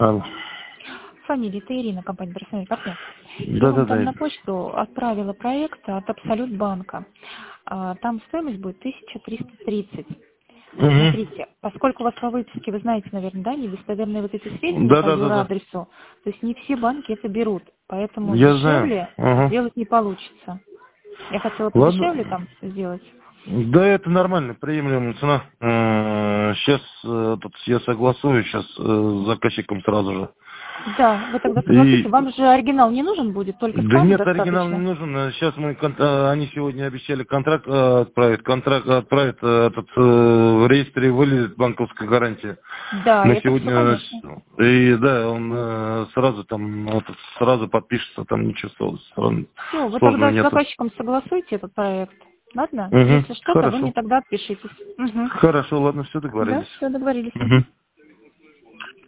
Алло. Фамилия, это Ирина, компания «Персональный партнер». Я вам там Да-да-да. на почту отправила проект от Абсолют банка. Там стоимость будет 1330. Смотрите, поскольку у вас по выписке, вы знаете, наверное, да, недостоверные вот эти сведения по Да-да-да-да. юрадресу, то есть не все банки это берут, поэтому Я знаю. дешевле Ага. сделать не получится. Я хотела подешевле Ладно. там сделать. Да, это нормально, приемлемая цена. Сейчас я согласую, сейчас с заказчиком сразу же. Да, вы тогда согласуйте. И Вам же оригинал не нужен будет, только да скан нет, оригинал не достаточно. нужен. Сейчас они сегодня обещали контракт отправить. Контракт отправят в реестре вылезет банковская гарантия. Да, На это все, сегодня конечно. и да, он сразу там сразу подпишется, там ничего Все, вы сложного тогда с нету. заказчиком согласуйте этот проект. Ладно? Угу, Если что-то, вы мне хорошо. тогда отпишитесь. Угу. Хорошо, ладно, все Да, договорились. все, договорились. Угу.